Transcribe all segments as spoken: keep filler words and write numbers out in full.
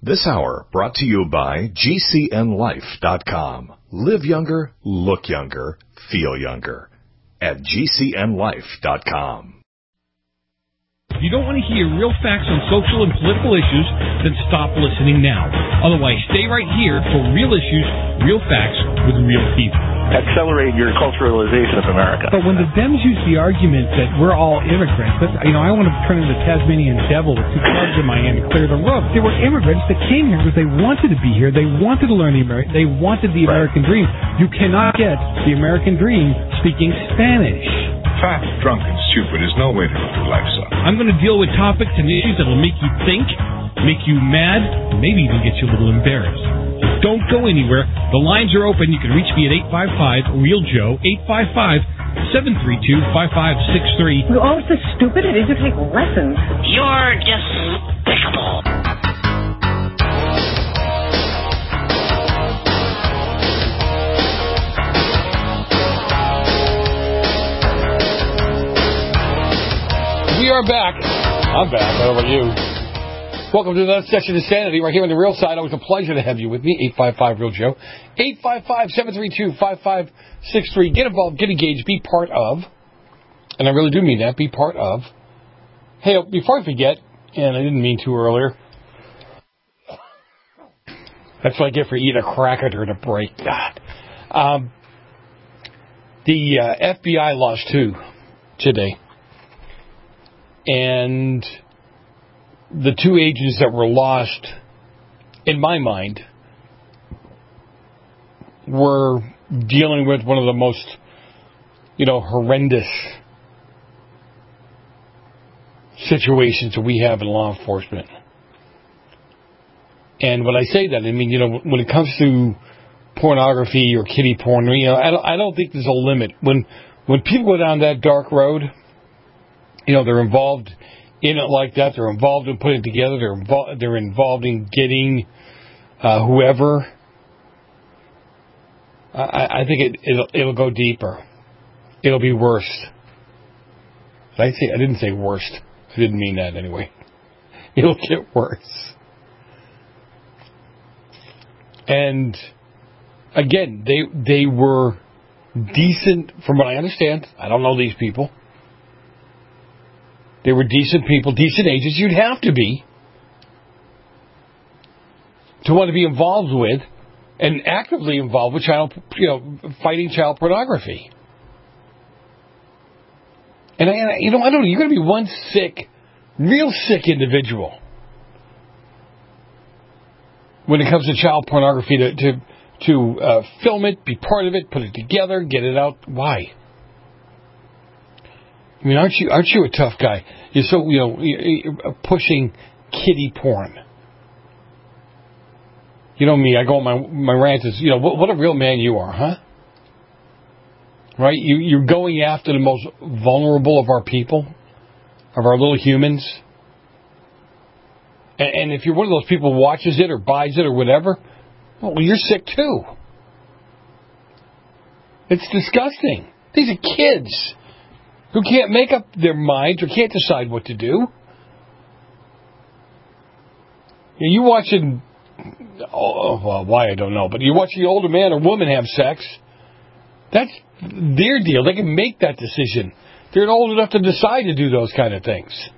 This hour brought to you by G C N life dot com. Live younger, look younger, feel younger at G C N life dot com. If you don't want to hear real facts on social and political issues, then stop listening now. Otherwise, stay right here for real issues, real facts with real people. Accelerate your culturalization of America. But when the Dems use the argument that we're all immigrants, but, you know, I want to turn into the Tasmanian devil with two clubs in my hand and clear the road. They were immigrants that came here because they wanted to be here. They wanted to learn the American. They wanted the American right. dream. You cannot get the American dream speaking Spanish. Fat, drunk, and stupid is no way to live your life, son. I'm going to deal with topics and issues that will make you think, make you mad, maybe even get you a little embarrassed. So don't go anywhere. The lines are open. You can reach me at eight five five, real Joe, eight five five, seven three two, five five six three. You're all so stupid, it is to take lessons. You're despicable. We are back. I'm back. How about you? Welcome to another session of Sanity right here on the Real Side. Always a pleasure to have you with me. eight five five, real Joe. eight five five, seven three two, five five six three. Get involved. Get engaged. Be part of. And I really do mean that. Be part of. Hey, before I forget, and I didn't mean to earlier. That's what I get for eating a cracker during a break. God. Um, the uh, F B I lost two today. And the two agents that were lost, in my mind, were dealing with one of the most, you know, horrendous situations that we have in law enforcement. And when I say that, I mean, you know, when it comes to pornography or kiddie porn, you know, I don't, I don't think there's a limit. When when people go down that dark road, you know, they're involved in it like that. They're involved in putting it together. They're involved. They're involved in getting uh, whoever. I, I think it, it'll it'll go deeper. It'll be worse. Did I say? I didn't say worst. I didn't mean that anyway. It'll get worse. And again, they they were decent, from what I understand. I don't know these people. They were decent people, decent agents. You'd have to be to want to be involved with and actively involved with child, you know, fighting child pornography. And, I, and I, you know, I don't know. You're going to be one sick, real sick individual when it comes to child pornography to to, to uh, film it, be part of it, put it together, get it out. Why? I mean, aren't you aren't you a tough guy? You're so, you know, you're pushing kiddie porn. You know me, I go on my my rant is, you know, what, what a real man you are, huh? Right? You you're going after the most vulnerable of our people, of our little humans. And, and if you're one of those people who watches it or buys it or whatever, well, you're sick too. It's disgusting. These are kids who can't make up their minds or can't decide what to do. You're watching, oh, well, why I don't know, but you watch the older man or woman have sex. That's their deal. They can make that decision. They're old enough to decide to do those kind of things.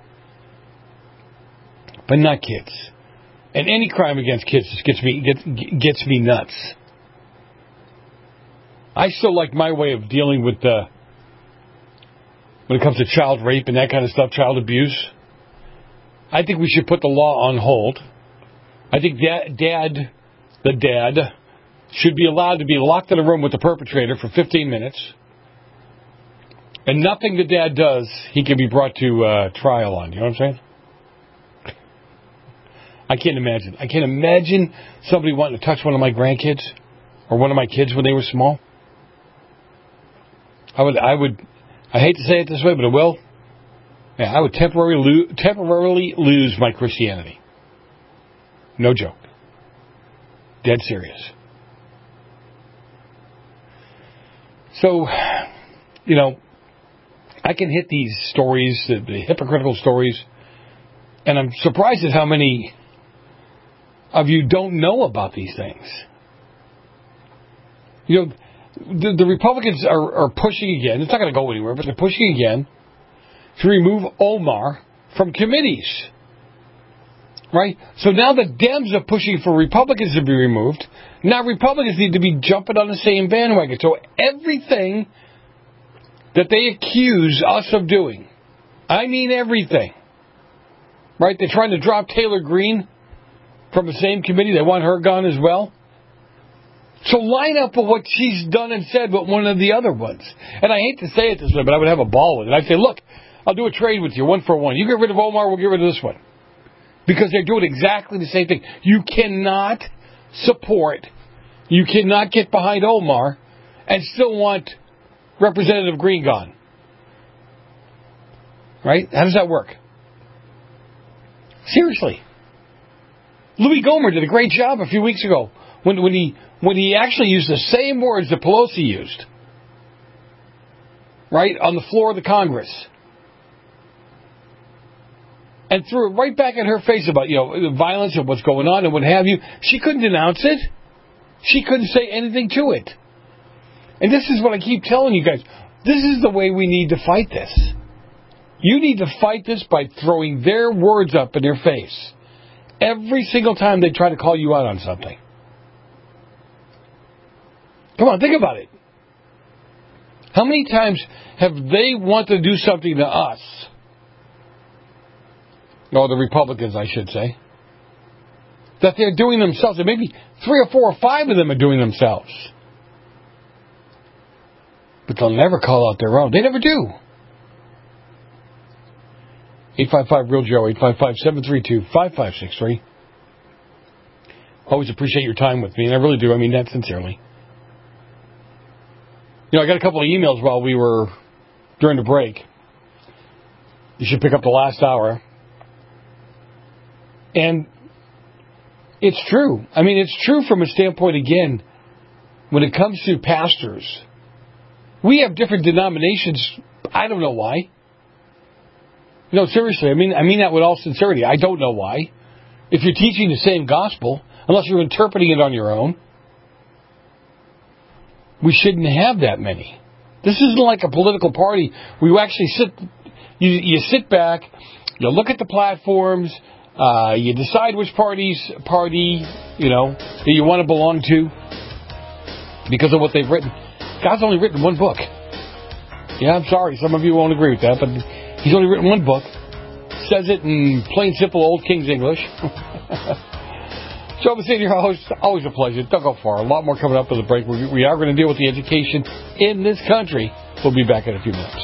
But not kids. And any crime against kids just gets me gets, gets me nuts. I still like my way of dealing with the. When it comes to child rape and that kind of stuff, child abuse, I think we should put the law on hold. I think dad, dad, the dad, should be allowed to be locked in a room with the perpetrator for fifteen minutes. And nothing the dad does, he can be brought to uh, trial on. You know what I'm saying? I can't imagine. I can't imagine somebody wanting to touch one of my grandkids or one of my kids when they were small. I would, I would... I hate to say it this way, but it will. Yeah, I would temporarily lo- temporarily lose my Christianity. No joke. Dead serious. So, you know, I can hit these stories, the, the hypocritical stories, and I'm surprised at how many of you don't know about these things. You know, the, the Republicans are, are pushing again. It's not going to go anywhere, but they're pushing again to remove Omar from committees. Right? So now the Dems are pushing for Republicans to be removed. Now Republicans need to be jumping on the same bandwagon. So everything that they accuse us of doing, I mean everything. Right? They're trying to drop Taylor Greene from the same committee. They want her gone as well. So line up with what she's done and said with one of the other ones. And I hate to say it this way, but I would have a ball with it. I'd say, look, I'll do a trade with you, one for one. You get rid of Omar, we'll get rid of this one. Because they're doing exactly the same thing. You cannot support, you cannot get behind Omar and still want Representative Greene gone. Right? How does that work? Seriously. Louis Gohmert did a great job a few weeks ago when, when he when he actually used the same words that Pelosi used. Right? On the floor of the Congress. And threw it right back in her face about, you know, the violence and what's going on and what have you. She couldn't denounce it. She couldn't say anything to it. And this is what I keep telling you guys. This is the way we need to fight this. You need to fight this by throwing their words up in their face. Every single time they try to call you out on something. Come on, think about it. How many times have they wanted to do something to us? Or the Republicans, I should say. That they're doing themselves. And maybe three or four or five of them are doing themselves. But they'll never call out their own. They never do. eight five five real Joe, eight five five, seven three two, five five six three. Always appreciate your time with me, and I really do. I mean that sincerely. You know, I got a couple of emails while we were during the break. You should pick up the last hour. And it's true. I mean, it's true from a standpoint, again, when it comes to pastors. We have different denominations. I don't know why. No, seriously, I mean I mean that with all sincerity. I don't know why. If you're teaching the same gospel, unless you're interpreting it on your own, we shouldn't have that many. This isn't like a political party where you actually sit, you, you sit back, you look at the platforms, uh, you decide which parties, party, you know, that you want to belong to because of what they've written. God's only written one book. Yeah, I'm sorry, some of you won't agree with that, but He's only written one book. Says it in plain, simple, old King's English. Joe Messina, your host. Always a pleasure. Don't go far. A lot more coming up with the break. We, we are going to deal with the education in this country. We'll be back in a few minutes.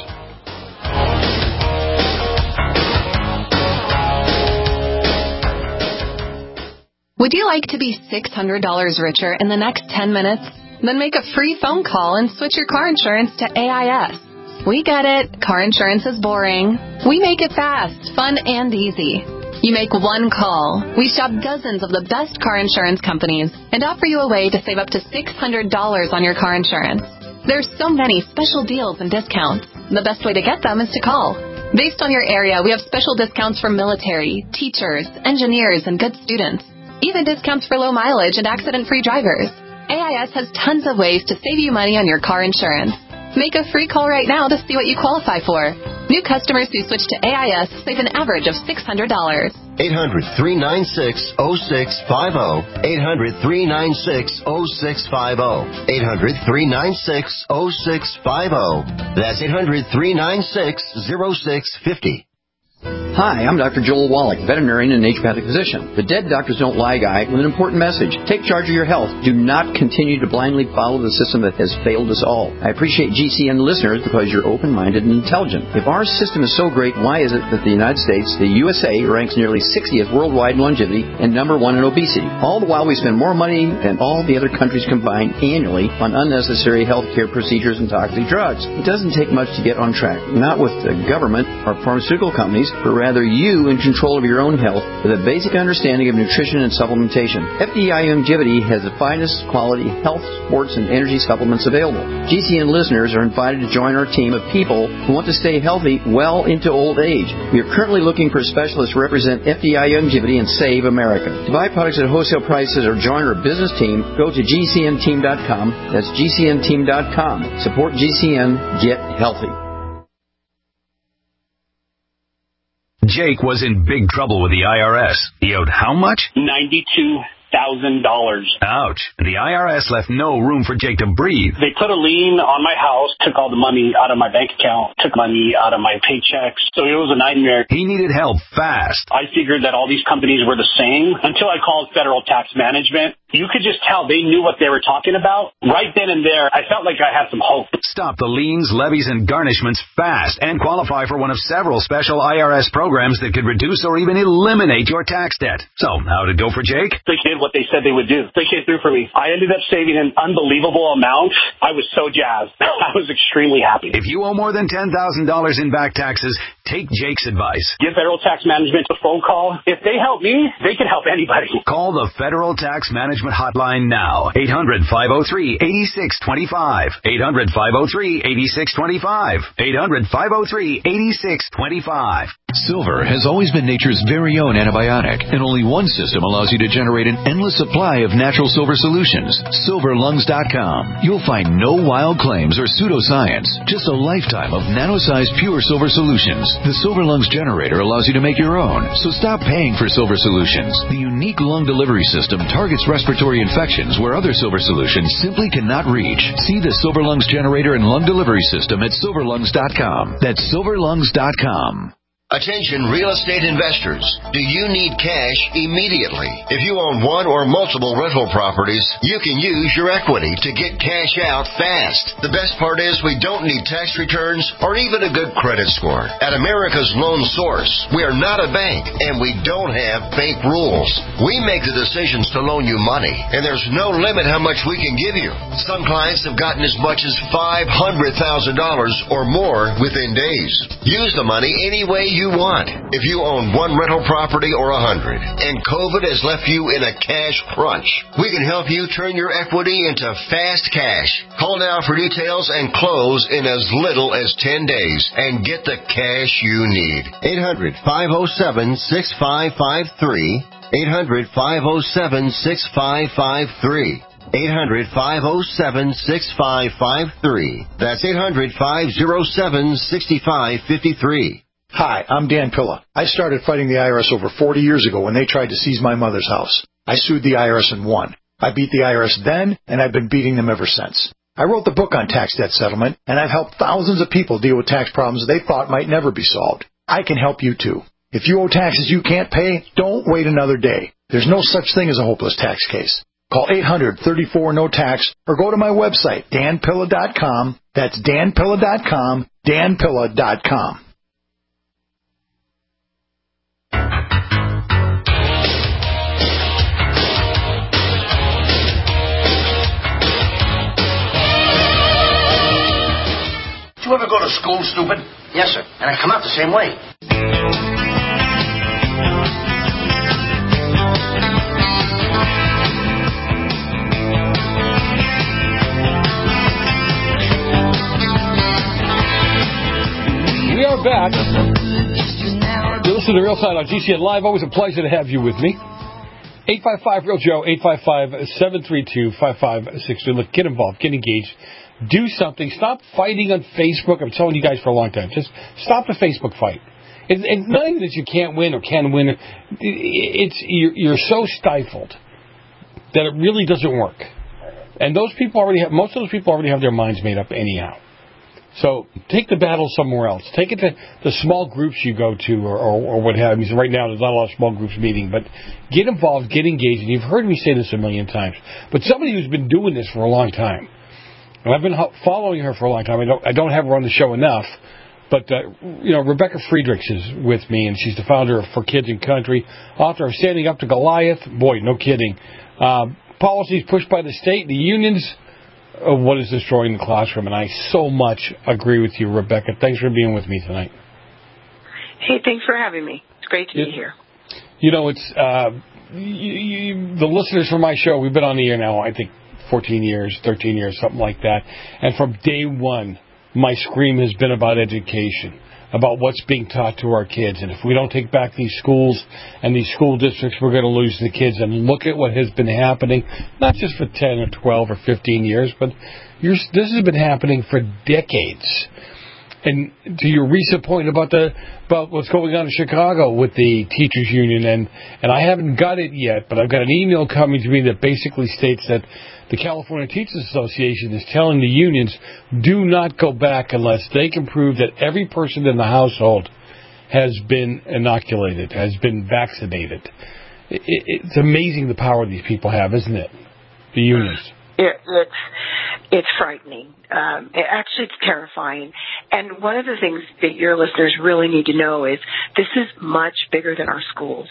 Would you like to be six hundred dollars richer in the next ten minutes? Then make a free phone call and switch your car insurance to A I S. We get it. Car insurance is boring. We make it fast, fun, and easy. You make one call. We shop dozens of the best car insurance companies and offer you a way to save up to six hundred dollars on your car insurance. There's so many special deals and discounts. The best way to get them is to call. Based on your area, we have special discounts for military, teachers, engineers, and good students. Even discounts for low mileage and accident-free drivers. A I S has tons of ways to save you money on your car insurance. Make a free call right now to see what you qualify for. New customers who switch to A I S save an average of six hundred dollars. eight hundred, three nine six, oh six five oh. eight hundred, three nine six, oh six five oh. eight hundred, three nine six, oh six five oh. That's eight hundred, three nine six, oh six five oh. Hi, I'm Doctor Joel Wallach, veterinarian and naturopathic physician. The Dead Doctors Don't Lie guy with an important message. Take charge of your health. Do not continue to blindly follow the system that has failed us all. I appreciate G C N listeners because you're open-minded and intelligent. If our system is so great, why is it that the United States, the U S A, ranks nearly sixtieth worldwide in longevity and number one in obesity? All the while we spend more money than all the other countries combined annually on unnecessary healthcare procedures and toxic drugs. It doesn't take much to get on track. Not with the government or pharmaceutical companies, but rather rather you in control of your own health with a basic understanding of nutrition and supplementation. F D I Longevity has the finest quality health, sports, and energy supplements available. G C N listeners are invited to join our team of people who want to stay healthy well into old age. We are currently looking for specialists to represent F D I Longevity and save America. To buy products at wholesale prices or join our business team, go to G C N team dot com. That's G C N team dot com. Support G C N. Get healthy. Jake was in big trouble with the I R S. He owed how much? ninety-two thousand dollars. Ouch. The I R S left no room for Jake to breathe. They put a lien on my house, took all the money out of my bank account, took money out of my paychecks. So it was a nightmare. He needed help fast. I figured that all these companies were the same until I called Federal Tax Management. You could just tell they knew what they were talking about. Right then and there, I felt like I had some hope. Stop the liens, levies, and garnishments fast and qualify for one of several special I R S programs that could reduce or even eliminate your tax debt. So, how'd it go for Jake? They did what they said they would do. They came through for me. I ended up saving an unbelievable amount. I was so jazzed. I was extremely happy. If you owe more than ten thousand dollars in back taxes, take Jake's advice. Give Federal Tax Management a phone call. If they help me, they can help anybody. Call the Federal Tax Management hotline now. eight hundred, five oh three, eight six two five. eight hundred, five oh three, eight six two five. eight hundred, five oh three, eight six two five. Silver has always been nature's very own antibiotic, and only one system allows you to generate an endless supply of natural silver solutions. silver lungs dot com. You'll find no wild claims or pseudoscience, just a lifetime of nano-sized pure silver solutions. The Silver Lungs generator allows you to make your own, so stop paying for silver solutions. The unique lung delivery system targets respiratory infections where other silver solutions simply cannot reach. See the Silver Lungs generator and lung delivery system at silver lungs dot com. That's silver lungs dot com. Attention real estate investors. Do you need cash immediately? If you own one or multiple rental properties, you can use your equity to get cash out fast. The best part is we don't need tax returns or even a good credit score. At America's Loan Source, we are not a bank and we don't have bank rules. We make the decisions to loan you money, and there's no limit how much we can give you. Some clients have gotten as much as five hundred thousand dollars or more within days. Use the money any way you want. If you own one rental property or a hundred, and COVID has left you in a cash crunch, we can help you turn your equity into fast cash. Call now for details and close in as little as ten days and get the cash you need. eight hundred, five oh seven, six five five three. eight hundred, five oh seven, six five five three. eight hundred, five oh seven, six five five three. That's eight hundred, five oh seven, six five five three. Hi, I'm Dan Pilla. I started fighting the I R S over forty years ago when they tried to seize my mother's house. I sued the I R S and won. I beat the I R S then, and I've been beating them ever since. I wrote the book on tax debt settlement, and I've helped thousands of people deal with tax problems they thought might never be solved. I can help you too. If you owe taxes you can't pay, don't wait another day. There's no such thing as a hopeless tax case. Call eight hundred, thirty-four, no tax or go to my website, dan pilla dot com. That's dan pilla dot com, dan pilla dot com. Did you ever go to school, stupid? Yes, sir. And I come out the same way. We are back. You listen to Real Side on G C N Live. Always a pleasure to have you with me. eight five five, real Joe, eight five five, seven three two, five five six two. Look, get involved, get engaged. Do something. Stop fighting on Facebook. I'm telling you guys for a long time. Just stop the Facebook fight. It's, it's not even that you can't win or can win. It's you're, you're so stifled that it really doesn't work. And those people already have, most of those people already have their minds made up anyhow. So take the battle somewhere else. Take it to the small groups you go to or, or, or what have you. Right now there's not a lot of small groups meeting, but get involved, get engaged. And you've heard me say this a million times. But somebody who's been doing this for a long time, and I've been following her for a long time. I don't, I don't have her on the show enough, but uh, you know, Rebecca Friedrichs is with me, and she's the founder of For Kids and Country, author of Standing Up to Goliath. Boy, no kidding. Uh, policies pushed by the state, the unions, of what is destroying the classroom, and I so much agree with you, Rebecca. Thanks for being with me tonight. Hey, thanks for having me. It's great to Yeah. be here. You know, it's uh, you, you, the listeners from my show, we've been on the air now, I think, fourteen years, thirteen years, something like that. And from day one, my scream has been about education, about what's being taught to our kids. And if we don't take back these schools and these school districts, we're going to lose the kids. And look at what has been happening, not just for ten or twelve or fifteen years, but you're, this has been happening for decades. And to your recent point about the about what's going on in Chicago with the teachers union, and, and I haven't got it yet, but I've got an email coming to me that basically states that the California Teachers Association is telling the unions, do not go back unless they can prove that every person in the household has been inoculated, has been vaccinated. It, it, it's amazing the power these people have, isn't it? The unions. It, it's it's frightening. Um, it, actually, it's terrifying. And one of the things that your listeners really need to know is this is much bigger than our schools.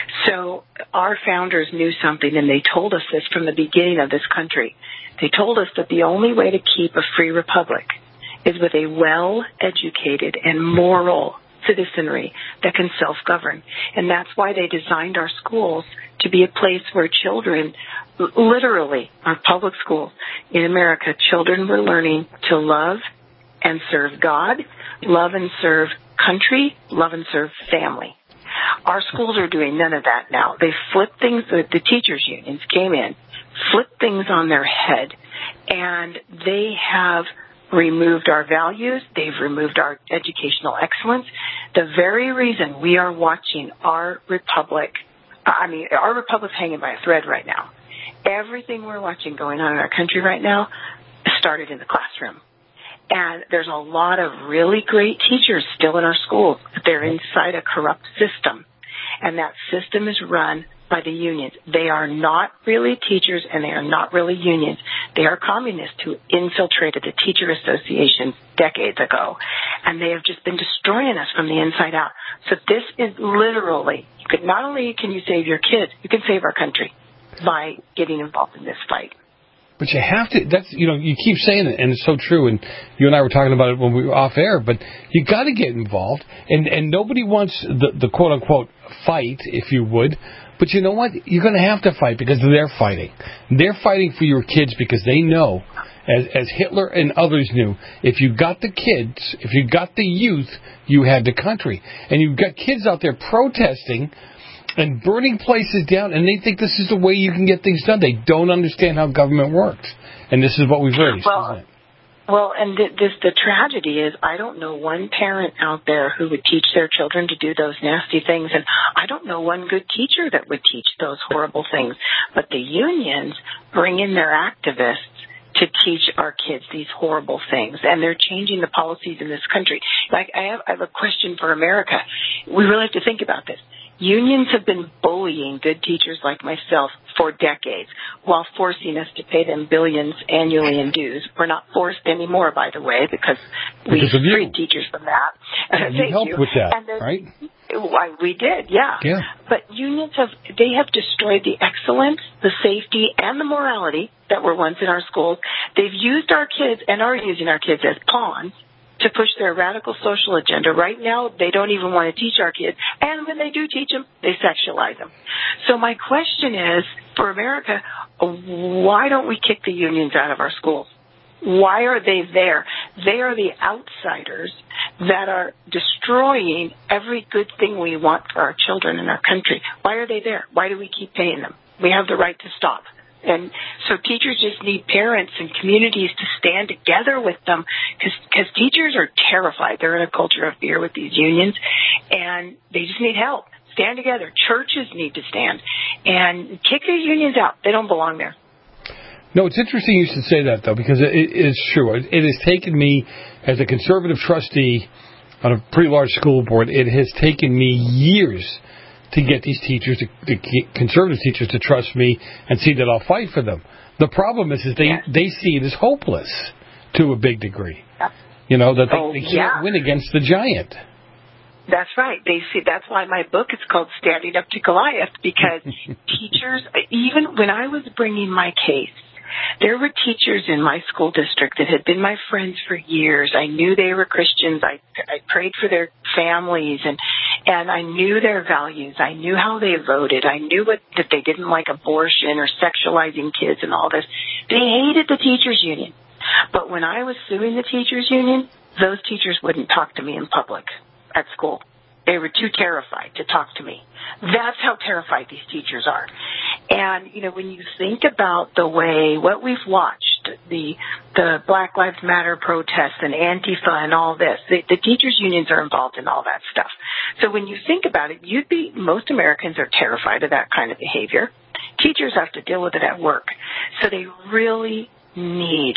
So our founders knew something, and they told us this from the beginning of this country. They told us that the only way to keep a free republic is with a well-educated and moral citizenry that can self-govern. And that's why they designed our schools to be a place where children, literally, our public schools in America, children were learning to love and serve God, love and serve country, love and serve family. Our schools are doing none of that now. They flipped things, the, the teachers' unions came in, flipped things on their head, and they have removed our values. They've removed our educational excellence. The very reason we are watching our republic, I mean, our republic's hanging by a thread right now. Everything we're watching going on in our country right now started in the classroom. And there's a lot of really great teachers still in our schools, but they're inside a corrupt system. And that system is run by the unions. They are not really teachers, and they are not really unions. They are communists who infiltrated the teacher associations decades ago. And they have just been destroying us from the inside out. So this is literally, you could, not only can you save your kids, you can save our country by getting involved in this fight. But you have to, that's, you know, you keep saying it, and it's so true, and you and I were talking about it when we were off air, but you got to get involved, and, and nobody wants the, the quote-unquote fight, if you would, but you know what? You're going to have to fight because they're fighting. They're fighting for your kids because they know, as, as Hitler and others knew, if you got the kids, if you got the youth, you had the country. And you've got kids out there protesting and burning places down, and they think this is the way you can get things done. They don't understand how government works. And this is what we've raised, well, isn't it? Well, and th- this, the tragedy is I don't know one parent out there who would teach their children to do those nasty things, and I don't know one good teacher that would teach those horrible things. But the unions bring in their activists to teach our kids these horrible things, and they're changing the policies in this country. Like, I have, I have a question for America. We really have to think about this. Unions have been bullying good teachers like myself for decades while forcing us to pay them billions annually in dues. We're not forced anymore, by the way, because we because freed teachers from that. Yeah, you Thank helped you. with that, and then, right? Why, we did, yeah. Yeah. But unions have, they have destroyed the excellence, the safety, and the morality that were once in our schools. They've used our kids and are using our kids as pawns to push their radical social agenda. Right now, they don't even want to teach our kids. And when they do teach them, they sexualize them. So my question is, for America, why don't we kick the unions out of our schools? Why are they there? They are the outsiders that are destroying every good thing we want for our children and our country. Why are they there? Why do we keep paying them? We have the right to stop. And so teachers just need parents and communities to stand together with them because teachers are terrified. They're in a culture of fear with these unions, and they just need help. Stand together. Churches need to stand. And kick the unions out. They don't belong there. No, it's interesting you should say that, though, because it is true. It has taken me, as a conservative trustee on a pretty large school board, it has taken me years to get these teachers, to, to get conservative teachers, to trust me and see that I'll fight for them. The problem is, is they, yeah. they see it as hopeless to a big degree. Yeah. You know, that they, oh, they can't yeah. win against the giant. That's right. They see. That's why my book is called Standing Up to Goliath, because teachers, even when I was bringing my case There were teachers in my school district that had been my friends for years. I knew they were Christians. I, I prayed for their families, and and I knew their values. I knew how they voted. I knew what, that they didn't like abortion or sexualizing kids and all this. They hated the teachers' union. But when I was suing the teachers' union, those teachers wouldn't talk to me in public at school. They were too terrified to talk to me. That's how terrified these teachers are. And, you know, when you think about the way, what we've watched, the the Black Lives Matter protests and Antifa and all this, the, the teachers' unions are involved in all that stuff. So when you think about it, you'd be, most Americans are terrified of that kind of behavior. Teachers have to deal with it at work. So they really need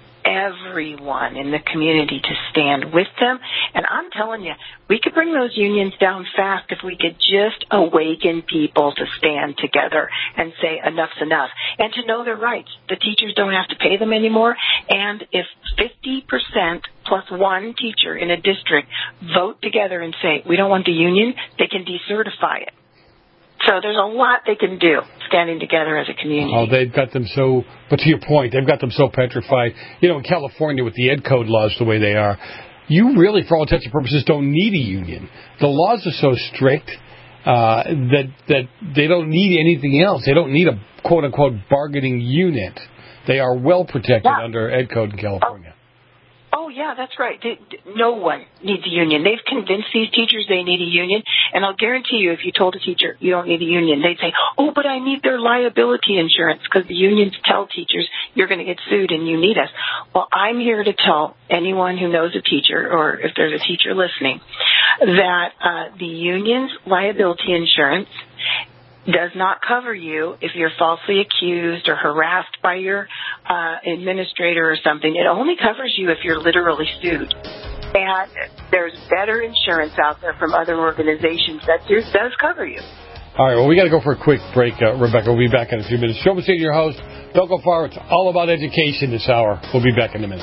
everyone in the community to stand with them. And I'm telling you, we could bring those unions down fast if we could just awaken people to stand together and say enough's enough and to know their rights. The teachers don't have to pay them anymore. And if fifty percent plus one teacher in a district vote together and say, we don't want the union, they can decertify it. So there's a lot they can do standing together as a community. Oh, they've got them so, but to your point, they've got them so petrified. You know, in California with the Ed Code laws the way they are, you really, for all intents and purposes, don't need a union. The laws are so strict uh, that that they don't need anything else. They don't need a quote-unquote bargaining unit. They are well protected yeah. under Ed Code in California. Oh. Oh, yeah, that's right. They, no one needs a union. They've convinced these teachers they need a union, and I'll guarantee you if you told a teacher you don't need a union, they'd say, oh, but I need their liability insurance because the unions tell teachers you're going to get sued and you need us. Well, I'm here to tell anyone who knows a teacher or if there's a teacher listening that uh, the union's liability insurance does not cover you if you're falsely accused or harassed by your uh, administrator or something. It only covers you if you're literally sued. And there's better insurance out there from other organizations that do, does cover you. All right, well, we got to go for a quick break, uh, Rebecca. We'll be back in a few minutes. Show me your host. Don't go far. It's all about education this hour. We'll be back in a minute.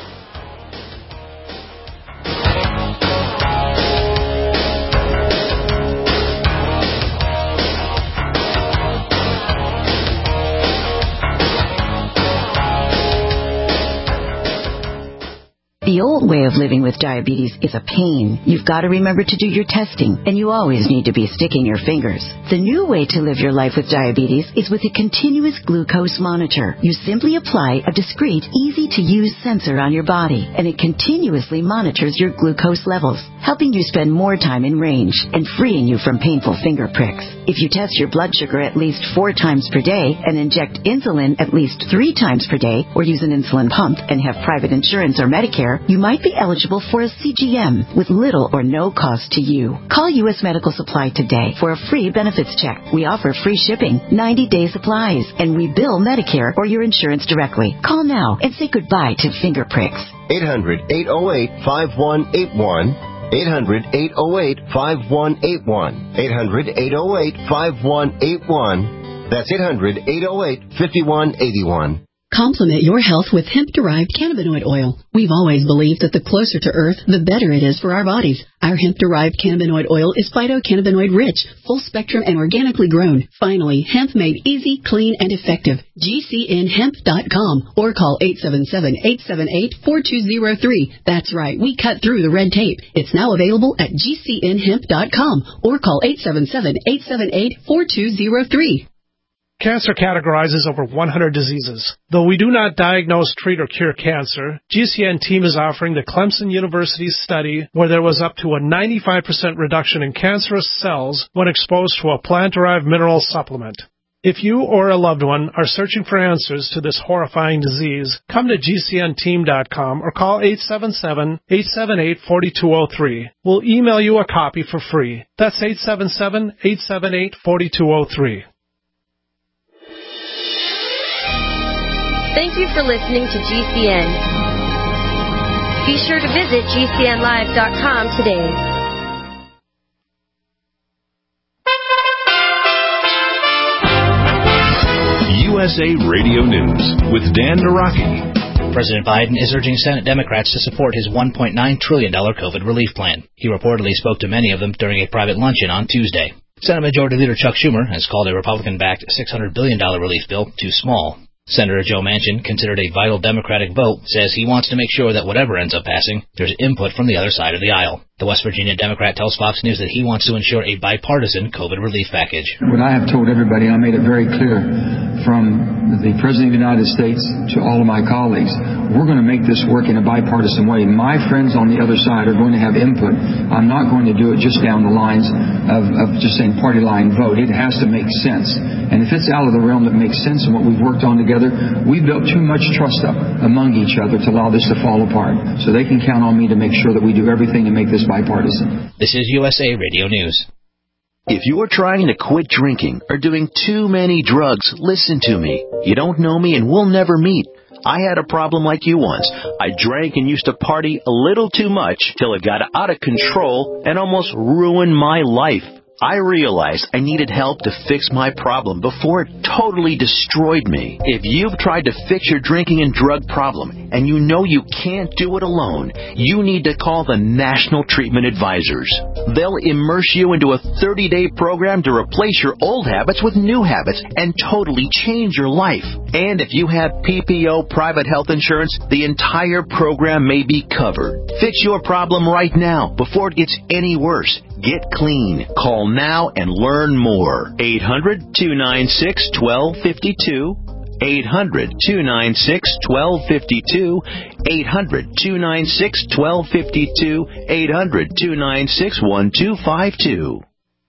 The old way of living with diabetes is a pain. You've got to remember to do your testing, and you always need to be sticking your fingers. The new way to live your life with diabetes is with a continuous glucose monitor. You simply apply a discreet, easy-to-use sensor on your body, and it continuously monitors your glucose levels, helping you spend more time in range and freeing you from painful finger pricks. If you test your blood sugar at least four times per day and inject insulin at least three times per day, or use an insulin pump and have private insurance or Medicare, you might be eligible for a C G M with little or no cost to you. Call U S Medical Supply today for a free benefits check. We offer free shipping, ninety-day supplies, and we bill Medicare or your insurance directly. Call now and say goodbye to finger pricks. eight hundred, eight oh eight, five one eight one. eight hundred, eight oh eight, five one eight one. eight hundred, eight oh eight, five one eight one. That's eight hundred, eight oh eight, five one eight one. Complement your health with hemp-derived cannabinoid oil. We've always believed that the closer to Earth, the better it is for our bodies. Our hemp-derived cannabinoid oil is phytocannabinoid-rich, full-spectrum, and organically grown. Finally, hemp made easy, clean, and effective. G C N hemp dot com or call eight seven seven, eight seven eight, four two zero three. That's right, we cut through the red tape. It's now available at G C N hemp dot com or call eight seven seven, eight seven eight, four two zero three. Cancer categorizes over one hundred diseases. Though we do not diagnose, treat, or cure cancer, G C N team is offering the Clemson University study where there was up to a ninety-five percent reduction in cancerous cells when exposed to a plant-derived mineral supplement. If you or a loved one are searching for answers to this horrifying disease, come to G C N team dot com or call eight seven seven, eight seven eight, four two zero three. We'll email you a copy for free. That's eight seven seven, eight seven eight, four two zero three. Thank you for listening to G C N. Be sure to visit G C N live dot com today. U S A Radio News with Dan Naraki. President Biden is urging Senate Democrats to support his one point nine trillion dollars COVID relief plan. He reportedly spoke to many of them during a private luncheon on Tuesday. Senate Majority Leader Chuck Schumer has called a Republican-backed six hundred billion dollars relief bill too small. Senator Joe Manchin, considered a vital Democratic vote, says he wants to make sure that whatever ends up passing, there's input from the other side of the aisle. The West Virginia Democrat tells Fox News that he wants to ensure a bipartisan COVID relief package. What I have told everybody, and I made it very clear from the President of the United States to all of my colleagues, we're going to make this work in a bipartisan way. My friends on the other side are going to have input. I'm not going to do it just down the lines of, of just saying party line vote. It has to make sense. And if it's out of the realm that makes sense and what we've worked on together, we built too much trust up among each other to allow this to fall apart. So they can count on me to make sure that we do everything to make this bipartisan. This is U S A Radio News. If you're trying to quit drinking or doing too many drugs, listen to me. You don't know me and we'll never meet. I had a problem like you once. I drank and used to party a little too much till it got out of control and almost ruined my life. I realized I needed help to fix my problem before it totally destroyed me. If you've tried to fix your drinking and drug problem and you know you can't do it alone, you need to call the National Treatment Advisors. They'll immerse you into a thirty-day program to replace your old habits with new habits and totally change your life. And if you have P P O private health insurance, the entire program may be covered. Fix your problem right now before it gets any worse. Get clean. Call now and learn more. eight hundred, two nine six, one two five two. eight hundred, two nine six, one two five two. eight hundred, two nine six, one two five two. eight hundred, two nine six, one two five two.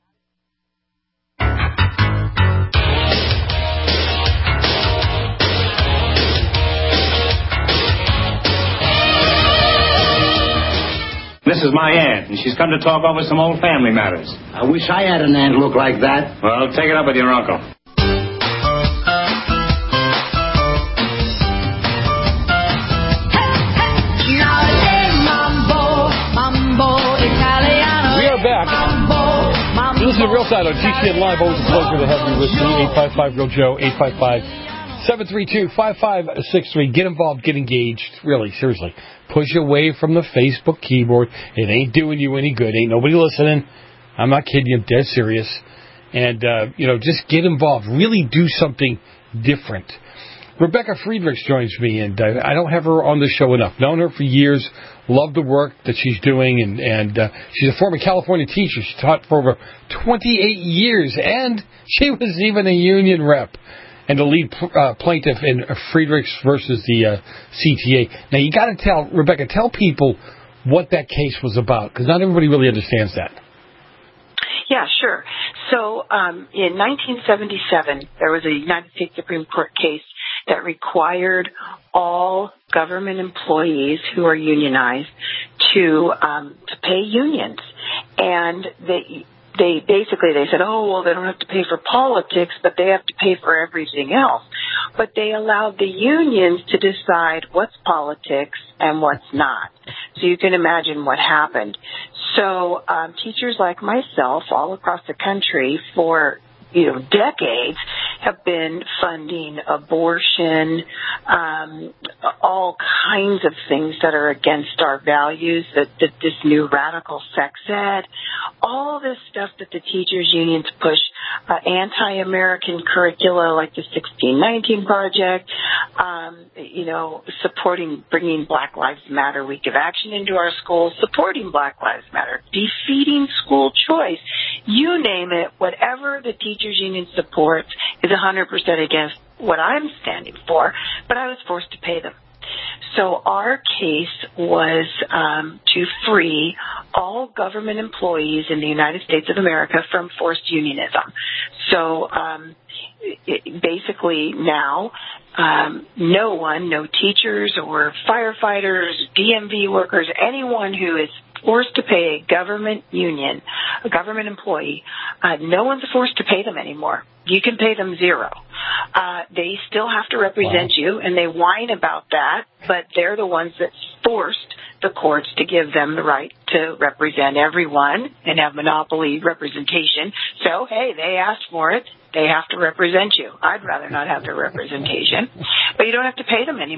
This is my aunt, and she's come to talk over some old family matters. I wish I had an aunt look like that. Well, take it up with your uncle. We are back. This is the Real Side on G C N Live. Always a pleasure to have you with me. eight five five Real Joe, eight five five, seven three two, five five six three. Get involved, get engaged. Really, seriously. Push away from the Facebook keyboard. It ain't doing you any good. Ain't nobody listening. I'm not kidding you. I'm dead serious. And, uh, you know, just get involved. Really do something different. Rebecca Friedrichs joins me, and uh, I don't have her on the show enough. Known her for years. Love the work that she's doing, and, and uh, she's a former California teacher. She taught for over twenty-eight years, and she was even a union rep. And the lead uh, plaintiff in Friedrichs versus the uh, C T A. Now, you got to tell, Rebecca, tell people what that case was about, because not everybody really understands that. Yeah, sure. So um, in nineteen seventy-seven, there was a United States Supreme Court case that required all government employees who are unionized to um, to pay unions. And they... They basically, they said, oh, well, they don't have to pay for politics, but they have to pay for everything else. But they allowed the unions to decide what's politics and what's not. So you can imagine what happened. So um, teachers like myself all across the country for you know, decades have been funding abortion, um, all kinds of things that are against our values, that, that this new radical sex ed, all this stuff that the teachers' unions push, uh, anti-American curricula like the sixteen nineteen Project, um, you know, supporting bringing Black Lives Matter Week of Action into our schools, supporting Black Lives Matter, defeating school choice, you name it, whatever the teachers' union supports is one hundred percent against what I'm standing for, but I was forced to pay them. So our case was um, to free all government employees in the United States of America from forced unionism. So um, it, basically now, um, no one, no teachers or firefighters, D M V workers, anyone who is forced to pay a government union, a government employee, uh, no one's forced to pay them anymore. You can pay them zero. Uh, they still have to represent wow. you, and they whine about that, but they're the ones that forced the courts to give them the right to represent everyone and have monopoly representation. So, hey, they asked for it. They have to represent you. I'd rather not have their representation. But you don't have to pay them anymore.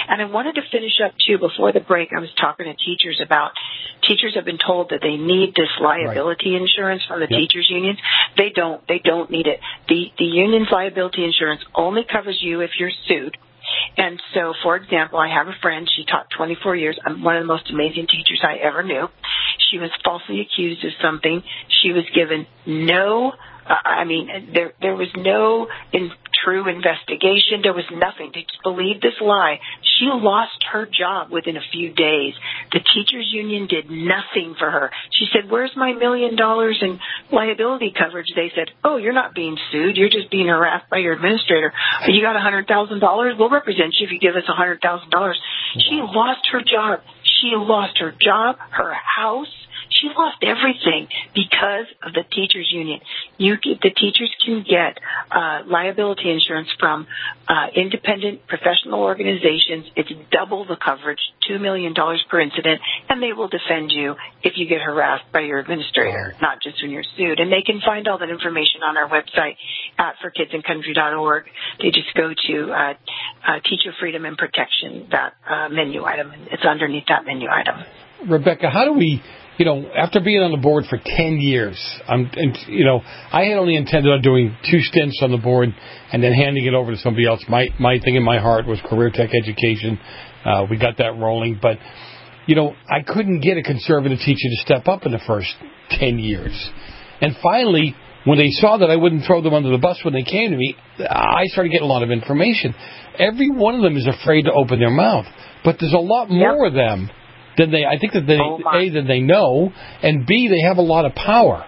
And I wanted to finish up, too, before the break, I was talking to teachers about, teachers have been told that they need this liability right. insurance from the yep. teachers' unions. They don't. They don't need it. The, the union's liability insurance only covers you if you're sued. And so, for example, I have a friend, she taught twenty-four years, one of the most amazing teachers I ever knew. She was falsely accused of something. She was given no, uh, I mean, there there was no in, true investigation. There was nothing. They just believed this lie. She lost her job within a few days. The teachers union did nothing for her. She said, where's my million dollars in liability coverage? They said, oh, you're not being sued. You're just being harassed by your administrator. You got one hundred thousand dollars? We'll represent you if you give us one hundred thousand dollars. She lost her job. She lost her job, her house. She lost everything because of the teachers union. You, the teachers can get uh, liability insurance from uh, independent professional organizations. It's double the coverage, two million dollars per incident, and they will defend you if you get harassed by your administrator, not just when you're sued. And they can find all that information on our website at for kids and country dot org. They just go to uh, uh, Teacher Freedom and Protection, that uh, menu item, and it's underneath that menu item. Rebecca, how do we... You know, after being on the board for ten years, I'm, and, you know, I had only intended on doing two stints on the board and then handing it over to somebody else. My my thing in my heart was career tech education. Uh, we got that rolling. But, you know, I couldn't get a conservative teacher to step up in the first ten years. And finally, when they saw that I wouldn't throw them under the bus when they came to me, I started getting a lot of information. Every one of them is afraid to open their mouth. But there's a lot more of them. Then they, I think that they, oh A, that they know, and B, they have a lot of power.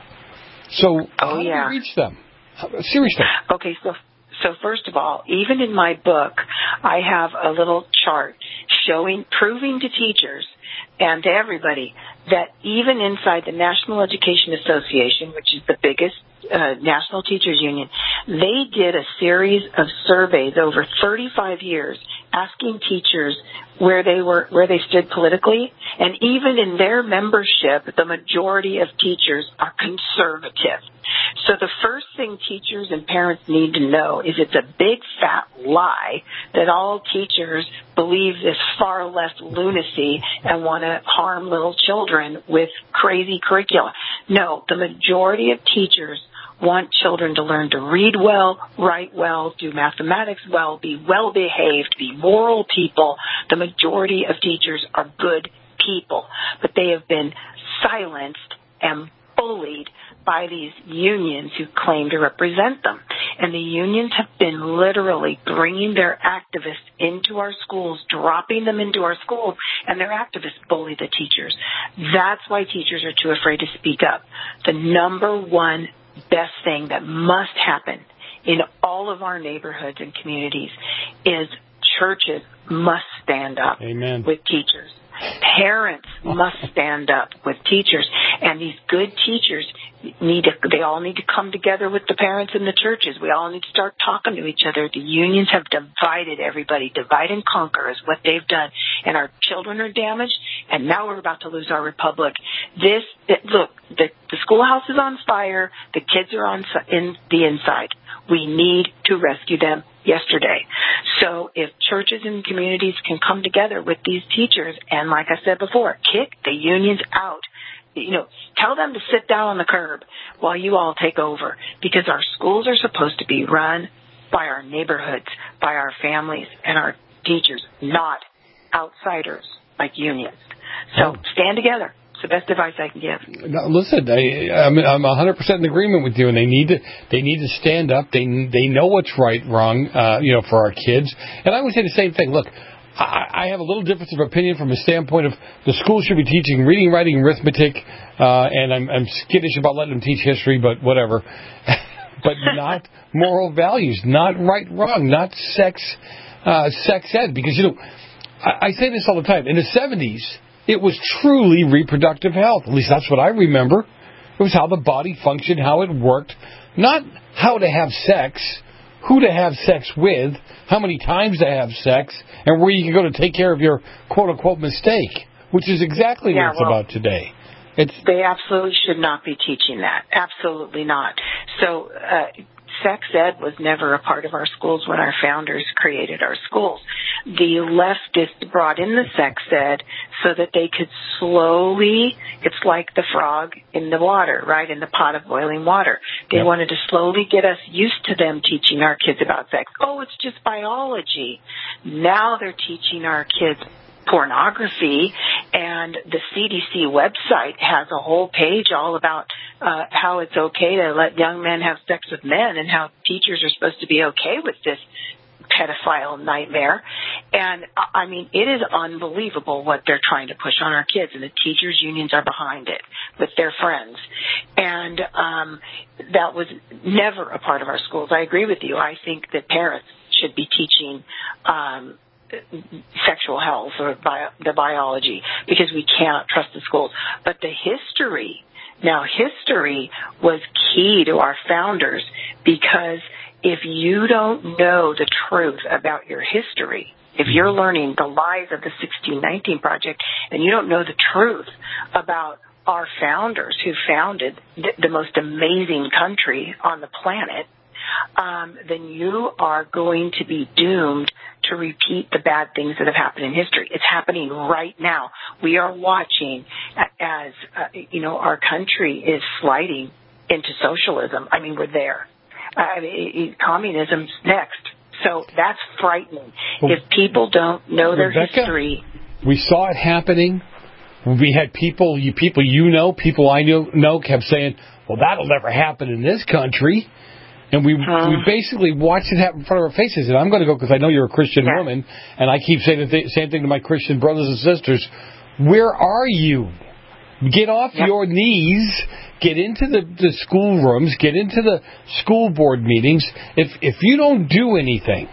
So oh, how yeah. do we reach them? Seriously. Okay, so so first of all, even in my book, I have a little chart showing, proving to teachers and to everybody that even inside the National Education Association, which is the biggest uh, national teachers union, they did a series of surveys over thirty-five years asking teachers where they were, where they stood politically, and even in their membership, the majority of teachers are conservative. So the first thing teachers and parents need to know is it's a big fat lie that all teachers believe this far left lunacy and want to harm little children with crazy curricula. No, the majority of teachers want children to learn to read well, write well, do mathematics well, be well-behaved, be moral people. The majority of teachers are good people, but they have been silenced and bullied by these unions who claim to represent them. And the unions have been literally bringing their activists into our schools, dropping them into our schools, and their activists bully the teachers. That's why teachers are too afraid to speak up. The number one best thing that must happen in all of our neighborhoods and communities is churches must stand up Amen. with teachers. Parents must stand up with teachers. And these good teachers need to, they all need to come together with the parents in the churches. We all need to start talking to each other. The unions have divided everybody. Divide and conquer is what they've done. And our children are damaged, and now we're about to lose our republic. This, look, the, the schoolhouse is on fire. The kids are on in the inside. We need to rescue them yesterday. So if churches and communities can come together with these teachers and, like I said before, kick the unions out, you know, tell them to sit down on the curb while you all take over, because our schools are supposed to be run by our neighborhoods, by our families and our teachers, not outsiders like unions. So stand together. It's the best advice I can give. No, listen, I, I'm, I'm one hundred percent in agreement with you, and they need to they need to stand up. They they know what's right, wrong, uh, you know, for our kids. And I would say the same thing. Look, I, I have a little difference of opinion from a standpoint of the school should be teaching reading, writing, arithmetic, uh, and I'm, I'm skittish about letting them teach history, but whatever. But not moral values, not right, wrong, not sex, uh, sex ed. Because, you know, I, I say this all the time. In the seventies, it was truly reproductive health. At least that's what I remember. It was how the body functioned, how it worked. Not how to have sex, who to have sex with, how many times to have sex, and where you can go to take care of your quote-unquote mistake, which is exactly yeah, what it's well, about today. It's they absolutely should not be teaching that. Absolutely not. So uh, sex ed was never a part of our schools when our founders created our schools. The leftists brought in the sex ed so that they could slowly, it's like the frog in the water, right, in the pot of boiling water. They yep. wanted to slowly get us used to them teaching our kids about sex. Oh, it's just biology. Now they're teaching our kids pornography, and the C D C website has a whole page all about uh, how it's okay to let young men have sex with men and how teachers are supposed to be okay with this pedophile nightmare. And, I mean, it is unbelievable what they're trying to push on our kids, and the teachers' unions are behind it with their friends. And um, that was never a part of our schools. I agree with you. I think that parents should be teaching um, sexual health or bio, the biology, because we cannot trust the schools. But the history, now history was key to our founders, because if you don't know the truth about your history, if you're learning the lies of the sixteen nineteen Project and you don't know the truth about our founders who founded the, the most amazing country on the planet, um, then you are going to be doomed to repeat the bad things that have happened in history. It's happening right now. We are watching as, uh, you know, our country is sliding into socialism. I mean, we're there. Uh, it, communism's next. So that's frightening. Well, if people don't know their Rebecca, history. We saw it happening. We had people, you people you know, people I know, know kept saying, well, that'll never happen in this country. And we huh. we basically watched it happen in front of our faces. And I'm going to go because I know you're a Christian yeah. woman, and I keep saying the th- same thing to my Christian brothers and sisters. Where are you? Get off yep. your knees. Get into the, the school rooms. Get into the school board meetings. If if you don't do anything,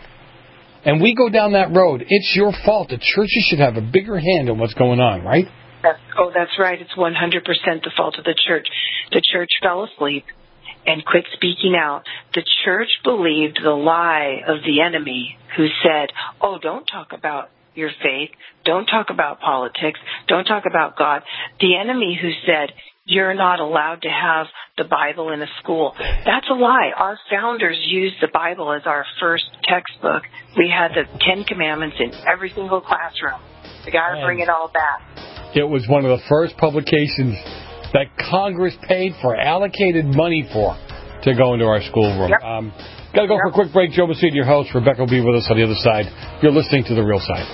and we go down that road, it's your fault. The churches should have a bigger hand on what's going on, right? That's, oh, that's right. It's one hundred percent the fault of the church. The church fell asleep and quit speaking out. The church believed the lie of the enemy who said, oh, don't talk about your faith. Don't talk about politics. Don't talk about God. The enemy who said, you're not allowed to have the Bible in a school. That's a lie. Our founders used the Bible as our first textbook. We had the Ten Commandments in every single classroom. We got to bring it all back. It was one of the first publications that Congress paid for, allocated money for, to go into our schoolroom. Yep. Um, got to go yep. for a quick break. Joe Messina, your host. Rebecca will be with us on the other side. You're listening to The Real Side.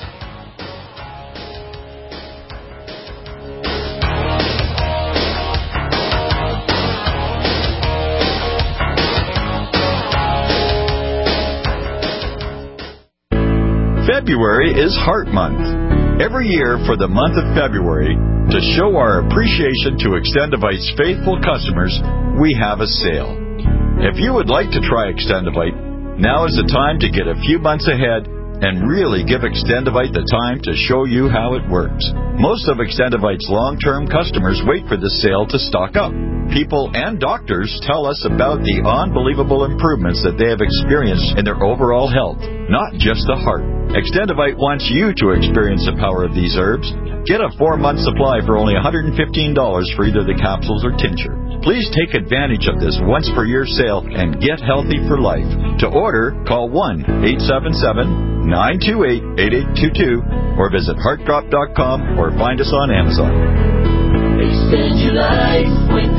February is Heart Month. Every year for the month of February, to show our appreciation to Extendivite's faithful customers, we have a sale. If you would like to try Extendivite, now is the time to get a few months ahead and really give Extendivite the time to show you how it works. Most of Extendivite's long-term customers wait for this sale to stock up. People and doctors tell us about the unbelievable improvements that they have experienced in their overall health, not just the heart. Extendivite wants you to experience the power of these herbs. Get a four-month supply for only one hundred fifteen dollars for either the capsules or tincture. Please take advantage of this once-per-year sale and get healthy for life. To order, call one eight seven seven, nine two eight, eight eight two two or visit heart drop dot com or find us on Amazon. Extend your life with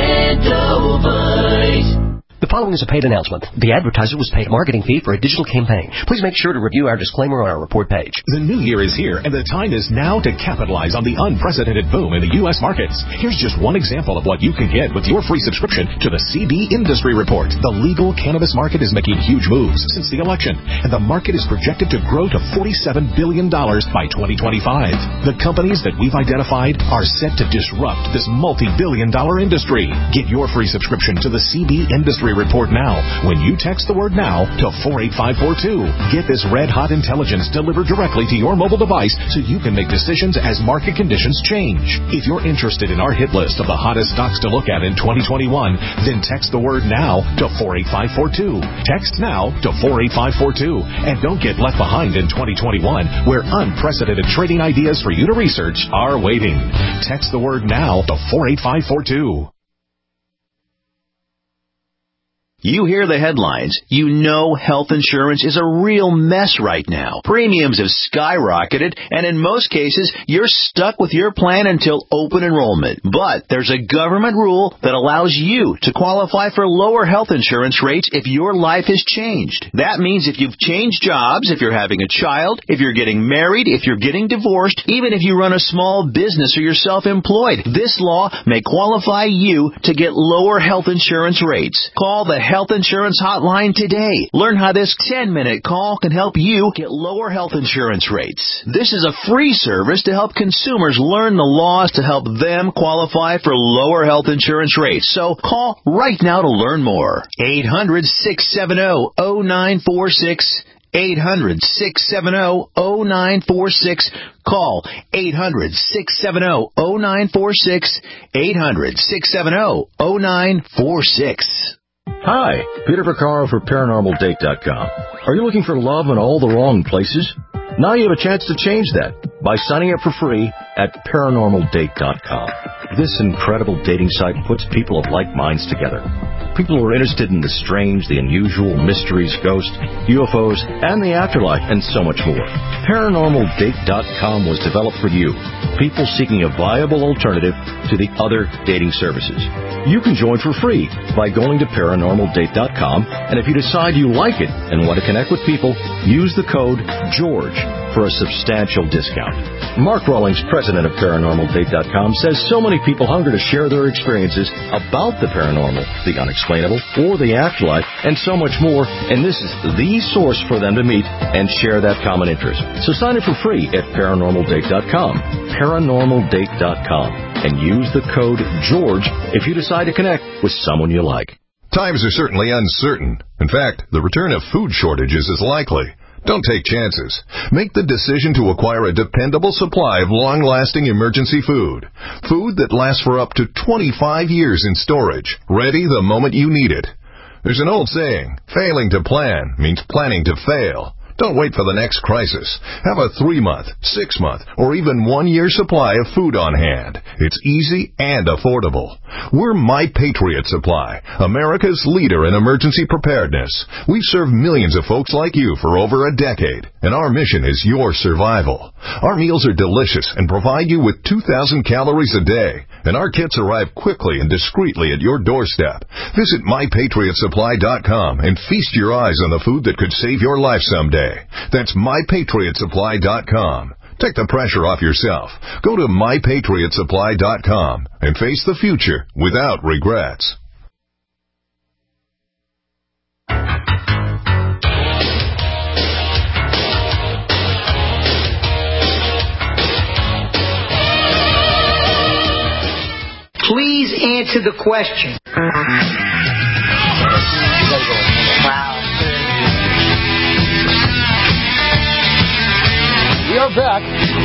Extendivite. The following is a paid announcement. The advertiser was paid a marketing fee for a digital campaign. Please make sure to review our disclaimer on our report page. The new year is here, and the time is now to capitalize on the unprecedented boom in the U S markets. Here's just one example of what you can get with your free subscription to the C B Industry Report. The legal cannabis market is making huge moves since the election, and the market is projected to grow to forty-seven billion dollars by twenty twenty-five. The companies that we've identified are set to disrupt this multi-billion dollar industry. Get your free subscription to the C B Industry Report now when you text the word now to four eight five four two. Get this red-hot intelligence delivered directly to your mobile device so you can make decisions as market conditions change. If you're interested in our hit list of the hottest stocks to look at in twenty twenty-one, then text the word now to four eight five four two. Text now to four eight five four two. And don't get left behind in twenty twenty-one, where unprecedented trading ideas for you to research are waiting. Text the word now to four eight five four two. You hear the headlines. You know health insurance is a real mess right now. Premiums have skyrocketed, and in most cases, you're stuck with your plan until open enrollment. But there's a government rule that allows you to qualify for lower health insurance rates if your life has changed. That means if you've changed jobs, if you're having a child, if you're getting married, if you're getting divorced, even if you run a small business or you're self-employed, this law may qualify you to get lower health insurance rates. Call the Health Insurance Hotline today. Learn how this ten-minute call can help you get lower health insurance rates. This is a free service to help consumers learn the laws to help them qualify for lower health insurance rates. So call right now to learn more. eight hundred, six seven zero, zero nine four six. eight hundred, six seven zero, zero nine four six. Call eight hundred, six seven zero, zero nine four six. eight hundred, six seven zero, zero nine four six. Hi, Peter Vaccaro for Paranormal Date dot com. Are you looking for love in all the wrong places? Now you have a chance to change that by signing up for free at Paranormal Date dot com. This incredible dating site puts people of like minds together. People who are interested in the strange, the unusual, mysteries, ghosts, U F Os, and the afterlife, and so much more. Paranormal Date dot com was developed for you, people seeking a viable alternative to the other dating services. You can join for free by going to Paranormal Date dot com, and if you decide you like it and want to connect with people, use the code GEORGE for a substantial discount. Mark Rawlings, president of Paranormal Date dot com, says so many people hunger to share their experiences about the paranormal, the unexplainable, or the afterlife, and so much more, and this is the source for them to meet and share that common interest. So sign up for free at Paranormal Date dot com, Paranormal Date dot com, and use the code GEORGE if you decide to connect with someone you like. Times are certainly uncertain. In fact, the return of food shortages is likely. Don't take chances. Make the decision to acquire a dependable supply of long-lasting emergency food. Food that lasts for up to twenty-five years in storage, ready the moment you need it. There's an old saying, failing to plan means planning to fail. Don't wait for the next crisis. Have a three-month, six-month, or even one-year supply of food on hand. It's easy and affordable. We're My Patriot Supply, America's leader in emergency preparedness. We've served millions of folks like you for over a decade, and our mission is your survival. Our meals are delicious and provide you with two thousand calories a day, and our kits arrive quickly and discreetly at your doorstep. Visit My Patriot Supply dot com and feast your eyes on the food that could save your life someday. That's My Patriot Supply dot com. Take the pressure off yourself. Go to My Patriot Supply dot com and face the future without regrets. Please answer the question. Wow. We are back.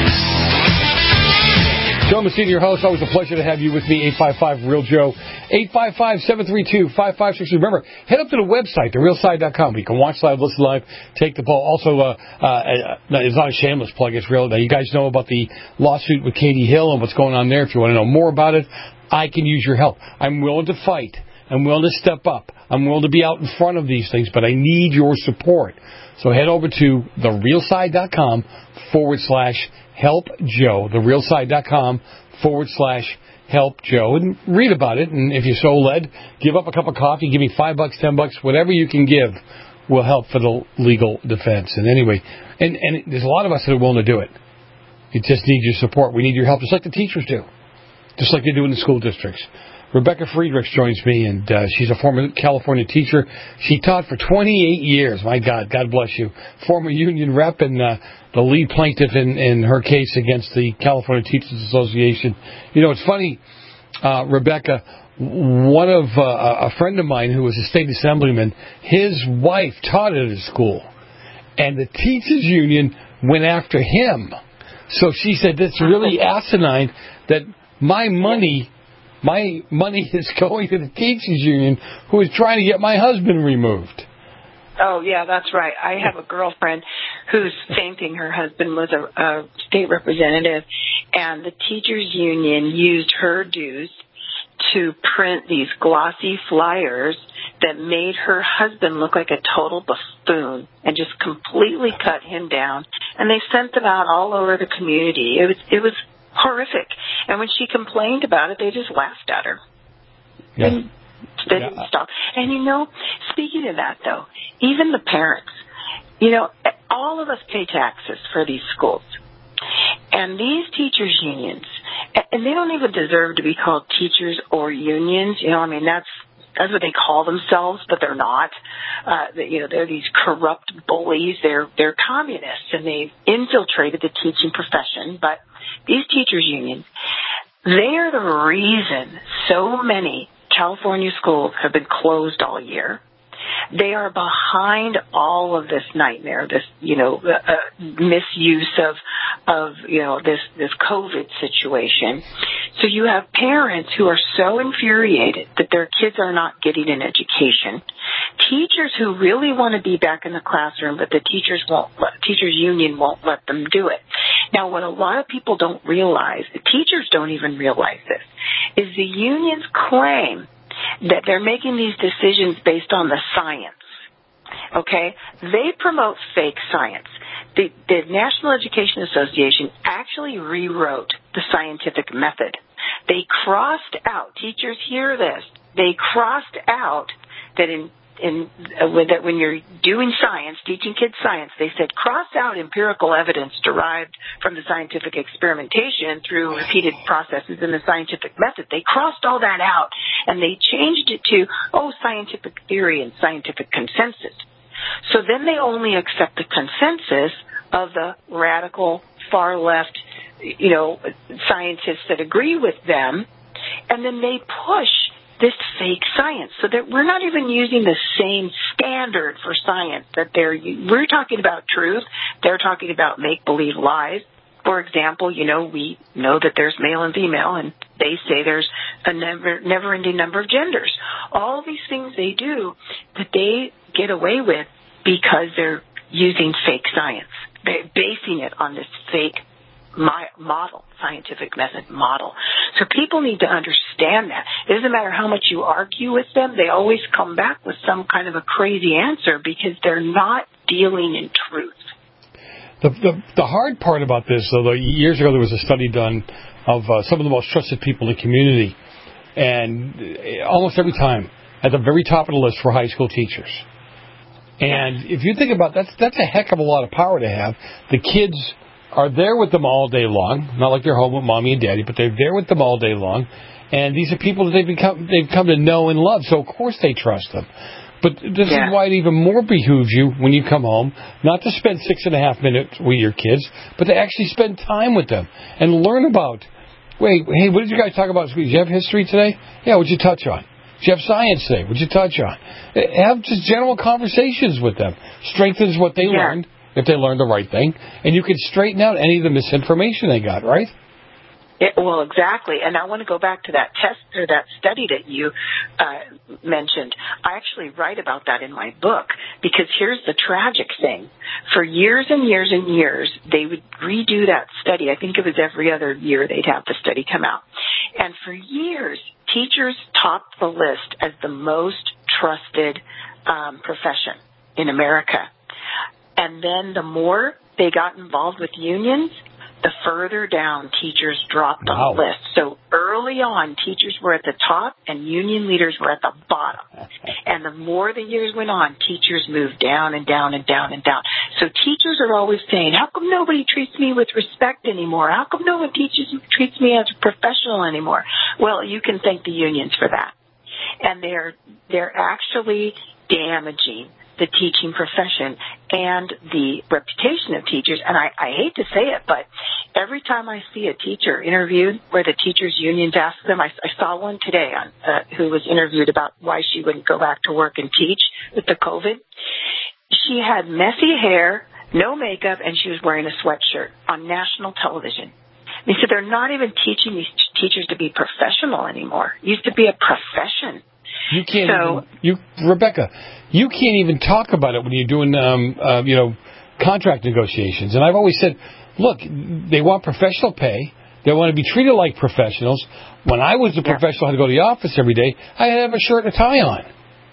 Joe Messina, your host. Always a pleasure to have you with me. eight five five, real Joe. eight five five, seven three two, five five six two. Remember, head up to the website, the real side dot com. You can watch live, listen live, take the poll. Also, uh, uh, it's not a shameless plug. It's real. Now, you guys know about the lawsuit with Katie Hill and what's going on there. If you want to know more about it, I can use your help. I'm willing to fight. I'm willing to step up. I'm willing to be out in front of these things, but I need your support. So head over to the real side dot com forward slash help Joe, the real side dot com forward slash help Joe, and read about it. And if you're so led, give up a cup of coffee, give me five bucks, ten bucks, whatever you can give will help for the legal defense. And anyway, and, and there's a lot of us that are willing to do it. You just need your support. We need your help, just like the teachers do, just like they do in the school districts. Rebecca Friedrichs joins me, and uh, she's a former California teacher. She taught for twenty-eight years. My God, God bless you. Former union rep and uh, the lead plaintiff in, in her case against the California Teachers Association. You know, it's funny, uh, Rebecca, one of uh, a friend of mine who was a state assemblyman, his wife taught at his school, and the teachers union went after him. So she said, that's really asinine that my money... My money is going to the teachers union who is trying to get my husband removed. Oh, yeah, that's right. I have a girlfriend who's same thing. Her husband was a, a state representative, and the teachers union used her dues to print these glossy flyers that made her husband look like a total buffoon and just completely cut him down. And they sent them out all over the community. It was it was horrific. And when she complained about it, they just laughed at her. Yeah. And they yeah. didn't stop. And, you know, speaking of that, though, even the parents, you know, all of us pay taxes for these schools. And these teachers' unions, and they don't even deserve to be called teachers or unions. You know, I mean, that's that's what they call themselves, but they're not. Uh, they, you know, they're these corrupt bullies. They're they're communists, and they've infiltrated the teaching profession. But these teachers' unions, they are the reason so many California schools have been closed all year. They are behind all of this nightmare, this, you know, uh, misuse of, of, you know, this, this COVID situation. So you have parents who are so infuriated that their kids are not getting an education. Teachers who really want to be back in the classroom, but the teachers won't, teachers union won't let them do it. Now, what a lot of people don't realize, the teachers don't even realize this, is the unions claim that they're making these decisions based on the science, okay? They promote fake science. The, the National Education Association actually rewrote the scientific method. They crossed out, teachers hear this, they crossed out that in in uh, with that when you're doing science, teaching kids science, they said cross out empirical evidence derived from the scientific experimentation through repeated processes in the scientific method. They crossed all that out and they changed it to, oh, scientific theory and scientific consensus. So then they only accept the consensus of the radical far left, you know, scientists that agree with them, and then they push this fake science, so that we're not even using the same standard for science that they're, we're talking about truth, they're talking about make-believe lies. For example, you know, we know that there's male and female, and they say there's a never, never-ending number of genders. All these things they do that they get away with because they're using fake science. They're basing it on this fake My model, scientific method model. So people need to understand that. It doesn't matter how much you argue with them, they always come back with some kind of a crazy answer because they're not dealing in truth. The the, the hard part about this, though, years ago there was a study done of uh, some of the most trusted people in the community, and almost every time at the very top of the list were high school teachers. And if you think about that, that's, that's a heck of a lot of power to have. The kids are there with them all day long, not like they're home with mommy and daddy, but they're there with them all day long, and these are people that they've become they've come to know and love, so of course they trust them. But this yeah. is why it even more behooves you when you come home not to spend six and a half minutes with your kids, but to actually spend time with them and learn about, wait, hey, what did you guys talk about? Did you have history today? Yeah, what'd you touch on? Did you have science today? What'd you touch on? Have just general conversations with them. Strengthens what they yeah. learned, if they learned the right thing, and you can straighten out any of the misinformation they got, right? It, well, exactly. And I want to go back to that test or that study that you uh, mentioned. I actually write about that in my book because here's the tragic thing. For years and years and years, they would redo that study. I think it was every other year they'd have the study come out. And for years, teachers topped the list as the most trusted um, profession in America. And then the more they got involved with unions, the further down teachers dropped wow. on the list. So early on, teachers were at the top and union leaders were at the bottom. And the more the years went on, teachers moved down and down and down and down. So teachers are always saying, how come nobody treats me with respect anymore? How come no one teaches treats me as a professional anymore? Well, you can thank the unions for that. And they're they're actually damaging the teaching profession and the reputation of teachers. And I, I hate to say it, but every time I see a teacher interviewed where the teachers' unions ask them, I, I saw one today on, uh, who was interviewed about why she wouldn't go back to work and teach with the COVID. She had messy hair, no makeup, and she was wearing a sweatshirt on national television. They said they're not even teaching these teachers to be professional anymore. It used to be a profession. You can't so, even, you, Rebecca, you can't even talk about it when you're doing, um, uh, you know, contract negotiations. And I've always said, look, they want professional pay. They want to be treated like professionals. When I was a yeah. professional, I had to go to the office every day. I had to have a shirt and a tie on.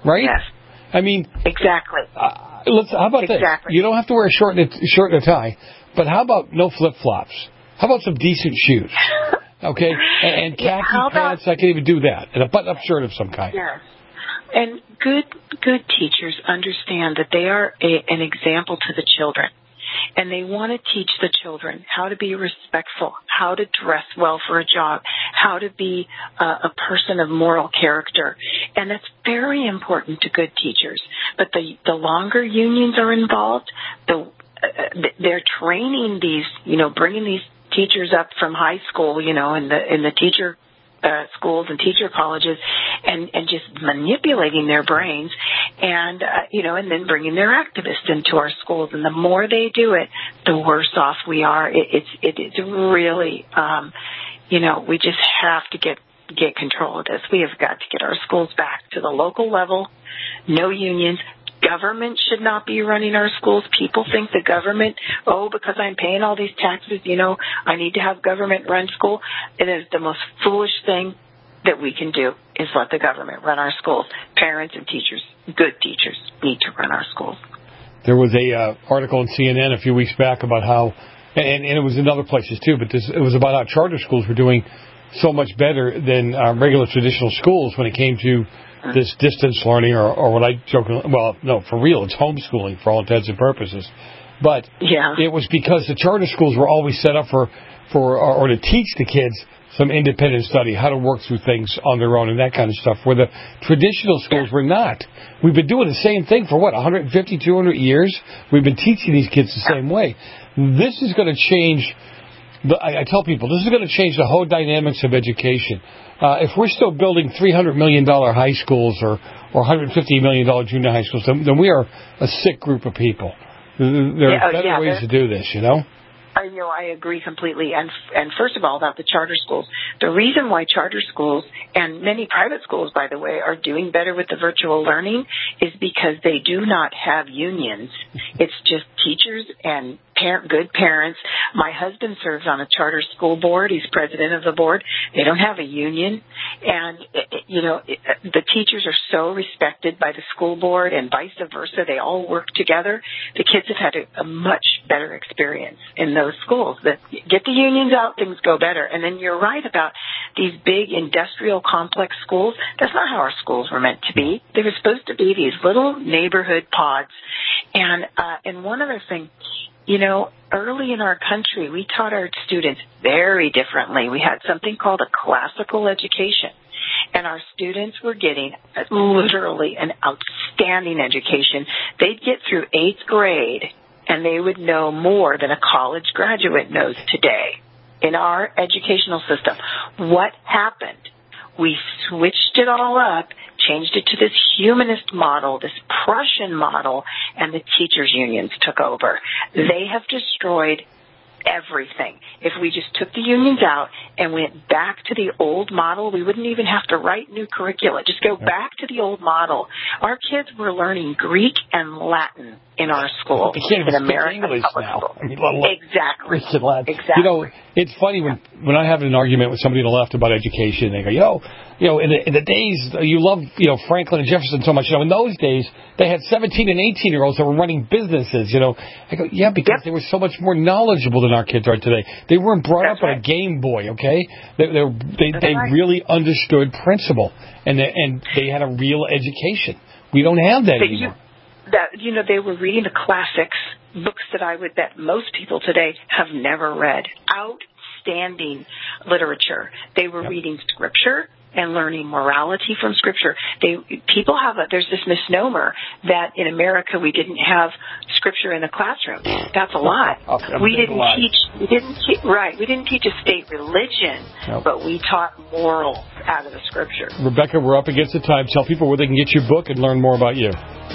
right? Yes. I mean, exactly. Uh, let's. How about exactly. this? You don't have to wear a shirt and a, shirt and a tie, but how about no flip flops? How about some decent shoes? Okay, and, and khaki yeah, pants. About, I can even do that, and a button-up shirt of some kind. Yes. And good, good teachers understand that they are a, an example to the children. And they want to teach the children how to be respectful, how to dress well for a job, how to be uh, a person of moral character. And that's very important to good teachers. But the, the longer unions are involved, the, uh, they're training these, you know, bringing these teachers up from high school, you know, in the, in the teacher Uh, schools and teacher colleges, and, and just manipulating their brains, and uh, you know, and then bringing their activists into our schools. And the more they do it, the worse off we are. It, it's it, it's really, um, you know, we just have to get get control of this. We have got to get our schools back to the local level. No unions. Government should not be running our schools. People think the government, oh, because I'm paying all these taxes, you know, I need to have government run school. It is the most foolish thing that we can do is let the government run our schools. Parents and teachers, good teachers, need to run our schools. There was a uh, article in C N N a few weeks back about how, and, and it was in other places too, but this, it was about how charter schools were doing so much better than uh, regular traditional schools when it came to this distance learning, or, or what I joke, well, no, for real, it's homeschooling for all intents and purposes. But yeah. It was because the charter schools were always set up for, for or, or to teach the kids some independent study, how to work through things on their own and that kind of stuff, where the traditional schools were not. We've been doing the same thing for, what, one hundred fifty, two hundred years? We've been teaching these kids the same way. This is going to change, the, I, I tell people, this is going to change the whole dynamics of education. Uh, if we're still building three hundred million dollars high schools or, or one hundred fifty million dollars junior high schools, then, then we are a sick group of people. There are yeah, better yeah, ways to do this, you know? I know, I agree completely. And and first of all, about the charter schools. The reason why charter schools, and many private schools, by the way, are doing better with the virtual learning is because they do not have unions. It's just teachers and parent, good parents. My husband serves on a charter school board. He's president of the board. They don't have a union. And, it, it, you know, it, the teachers are so respected by the school board and vice versa. They all work together. The kids have had a, a much better experience in those schools. That get the unions out, things go better. And then you're right about these big industrial complex schools. That's not how our schools were meant to be. They were supposed to be these little neighborhood pods. And, uh, and one other thing, you know, early in our country, we taught our students very differently. We had something called a classical education. And our students were getting literally an outstanding education. They'd get through eighth grade, and they would know more than a college graduate knows today in our educational system. What happened? We switched it all up, changed it to this humanist model, this Prussian model, and the teachers' unions took over. They have destroyed everything. If we just took the unions out and went back to the old model, we wouldn't even have to write new curricula. Just go back to the old model. Our kids were learning Greek and Latin in our schools. They can't even in speak American English now. Schools. I mean, let alone exactly. Greek and Latin. Exactly. You know, it's funny when, when I have an argument with somebody on the left about education, they go, yo, you know, in the, in the days, you love, you know, Franklin and Jefferson so much. You know, in those days, they had seventeen and eighteen-year-olds that were running businesses, you know. I go, yeah, because yep. they were so much more knowledgeable than our kids are today. They weren't brought That's up right. on a Game Boy, okay? They they they, they right. really understood principle, and they, and they had a real education. We don't have that but anymore. You, that you know, they were reading the classics, books that I would bet most people today have never read. Outstanding literature. They were yep. reading scripture and learning morality from Scripture. They people have a there's this misnomer that in America we didn't have Scripture in the classroom. That's a lie. Okay, we didn't lie. teach. We didn't te- right. We didn't teach a state religion, nope. but we taught morals out of the Scripture. Rebecca, we're up against the time. Tell people where they can get your book and learn more about you.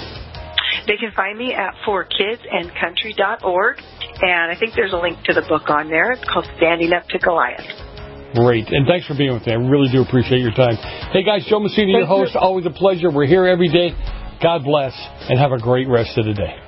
They can find me at for kids and country dot org, and I think there's a link to the book on there. It's called Standing Up to Goliath. Great. And thanks for being with me. I really do appreciate your time. Hey, guys, Joe Messina, your host. Always a pleasure. We're here every day. God bless, and have a great rest of the day.